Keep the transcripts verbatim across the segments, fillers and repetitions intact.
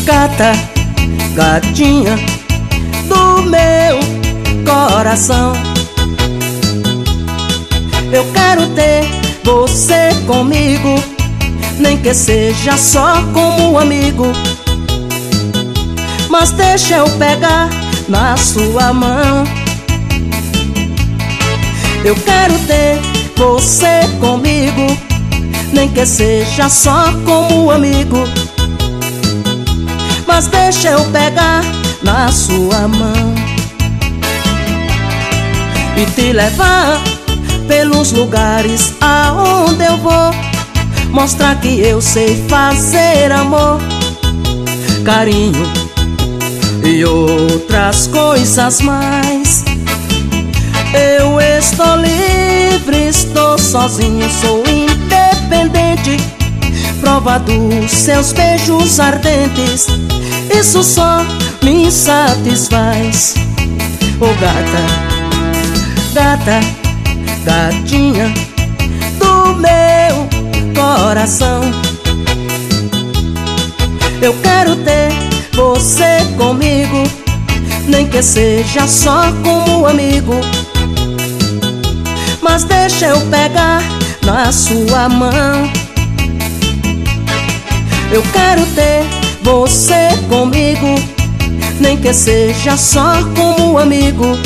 Gata, gatinha do meu coração, eu quero ter você comigo, nem que seja só como amigo. Mas deixa eu pegar na sua mão. Eu quero ter você comigo, nem que seja só como amigo. Mas deixa eu pegar na sua mão e te levar pelos lugares aonde eu vou, mostrar que eu sei fazer amor, carinho e outras coisas mais. Eu estou livre, estou sozinho, sou independente, prova dos seus beijos ardentes, isso só me satisfaz. Oh gata, gata, gatinha do meu coração, eu quero ter você comigo, nem que seja só como amigo. Mas deixa eu pegar na sua mão. Eu quero ter você comigo, nem que seja só como amigo.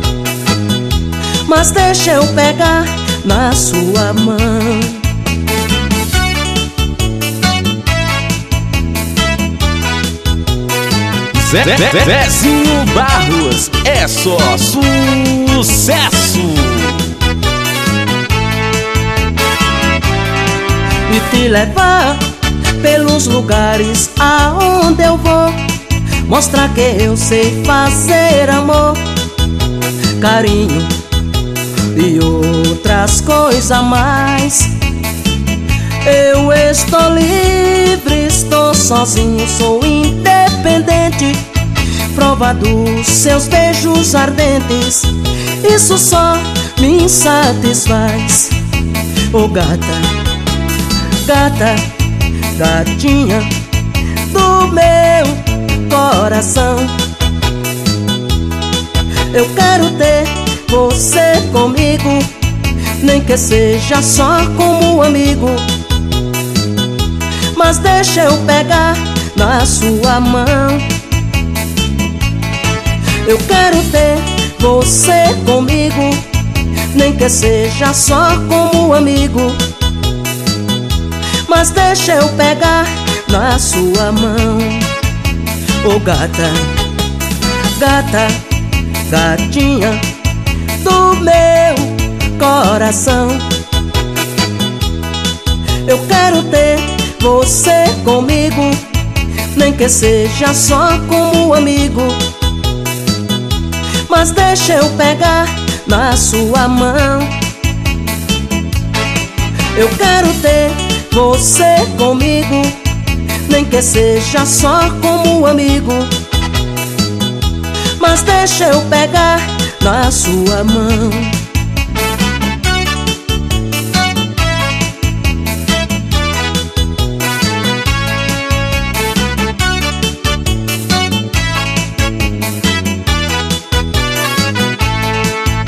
Mas deixa eu pegar na sua mão. Zé, Zé, Zezinho Barros, é só sucesso. E te levar pelos lugares aonde eu vou, mostrar que eu sei fazer amor, carinho e outras coisas mais. Eu estou livre, estou sozinho, sou independente, prova dos seus beijos ardentes, isso só me satisfaz. Oh gata, gata, gatinha do meu coração, eu quero ter você comigo, nem que seja só como amigo. Mas deixa eu pegar na sua mão. Eu quero ter você comigo, nem que seja só como amigo. Mas deixa eu pegar na sua mão. Oh gata, gata, gatinha do meu coração, eu quero ter você comigo, nem que seja só como amigo. Mas deixa eu pegar na sua mão. Eu quero ter você comigo, nem que seja só como amigo. Mas deixa eu pegar na sua mão.